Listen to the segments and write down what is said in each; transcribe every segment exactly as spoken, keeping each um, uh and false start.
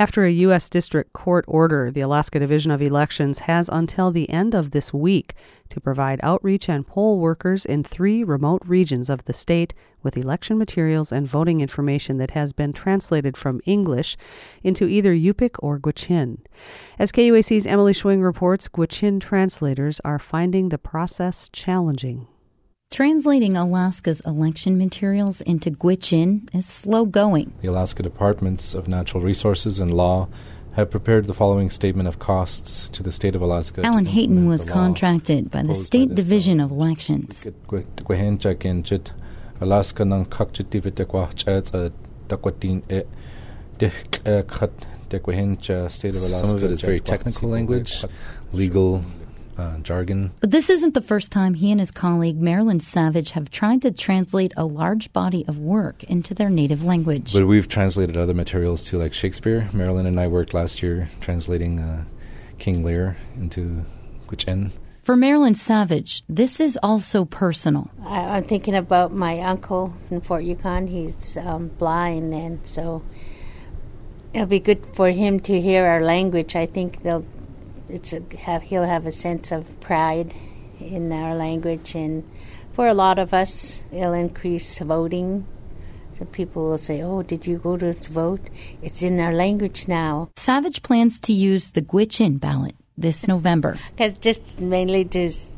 After a U S District Court order, the Alaska Division of Elections has until the end of this week to provide outreach and poll workers in three remote regions of the state with election materials and voting information that has been translated from English into either Yupik or Gwich'in. As K U A C's Emily Schwing reports, Gwich'in translators are finding the process challenging. Translating Alaska's election materials into Gwich'in is slow going. The Alaska Departments of Natural Resources and Law have prepared the following statement of costs to the state of Alaska. Alan Hayton was contracted by the State Division of Elections. Alaska ng kakchitivitekwa chat takwatin e state of Alaska. Some of it is very technical language, legal Uh, jargon. But this isn't the first time he and his colleague Marilyn Savage have tried to translate a large body of work into their native language. But we've translated other materials too, like Shakespeare. Marilyn and I worked last year translating uh, King Lear into Gwich'in. For Marilyn Savage, this is also personal. I, I'm thinking about my uncle in Fort Yukon. He's um, blind, and so it'll be good for him to hear our language. I think they'll It's a, have, he'll have a sense of pride in our language, and for a lot of us, it'll increase voting. So people will say, oh, did you go to vote? It's in our language now. Savage plans to use the Gwich'in ballot this November. Because just mainly just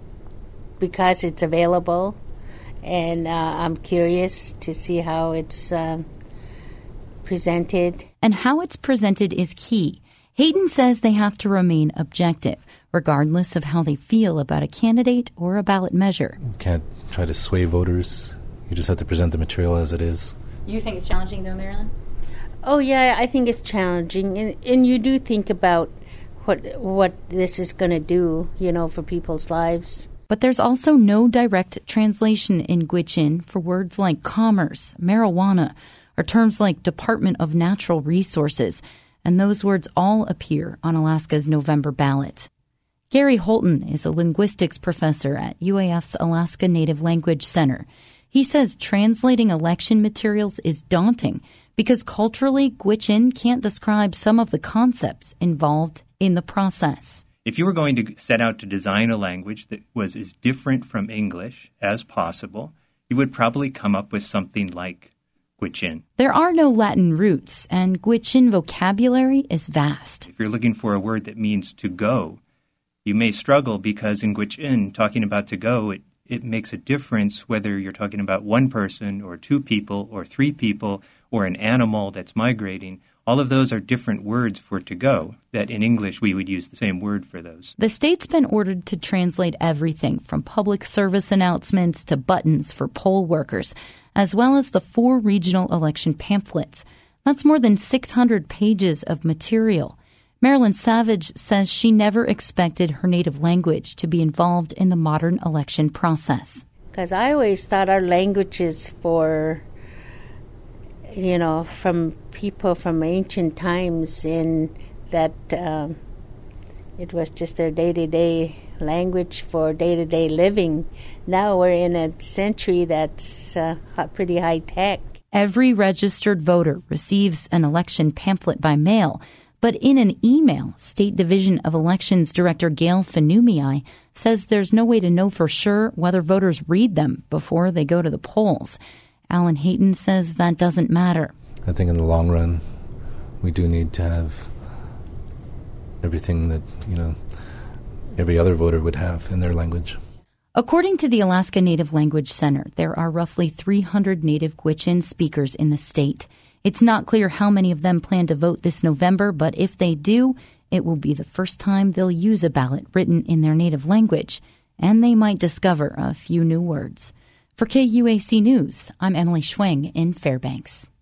because it's available, and uh, I'm curious to see how it's uh, presented. And how it's presented is key. Hayden says they have to remain objective, regardless of how they feel about a candidate or a ballot measure. You can't try to sway voters. You just have to present the material as it is. You think it's challenging, though, Marilyn? Oh, yeah, I think it's challenging. And, and you do think about what what this is going to do, you know, for people's lives. But there's also no direct translation in Gwich'in for words like commerce, marijuana, or terms like Department of Natural Resources. And those words all appear on Alaska's November ballot. Gary Holton is a linguistics professor at U A F's Alaska Native Language Center. He says translating election materials is daunting because culturally, Gwich'in can't describe some of the concepts involved in the process. If you were going to set out to design a language that was as different from English as possible, you would probably come up with something like Gwich'in. There are no Latin roots, and Gwich'in vocabulary is vast. If you're looking for a word that means to go, you may struggle because in Gwich'in, talking about to go, it, it makes a difference whether you're talking about one person or two people or three people or an animal that's migrating. All of those are different words for to go, that in English we would use the same word for those. The state's been ordered to translate everything from public service announcements to buttons for poll workers, as well as the four regional election pamphlets. That's more than six hundred pages of material. Marilyn Savage says she never expected her native language to be involved in the modern election process. Because I always thought our language is for, you know, from people from ancient times, in that um, it was just their day-to-day language for day-to-day living. Now we're in a century that's uh, pretty high-tech. Every registered voter receives an election pamphlet by mail, but in an email, State Division of Elections Director Gail Fanumiai says there's no way to know for sure whether voters read them before they go to the polls. Alan Hayton says that doesn't matter. I think in the long run, we do need to have everything that, you know, every other voter would have in their language. According to the Alaska Native Language Center, there are roughly three hundred native Gwich'in speakers in the state. It's not clear how many of them plan to vote this November, but if they do, it will be the first time they'll use a ballot written in their native language, and they might discover a few new words. For K U A C News, I'm Emily Schwing in Fairbanks.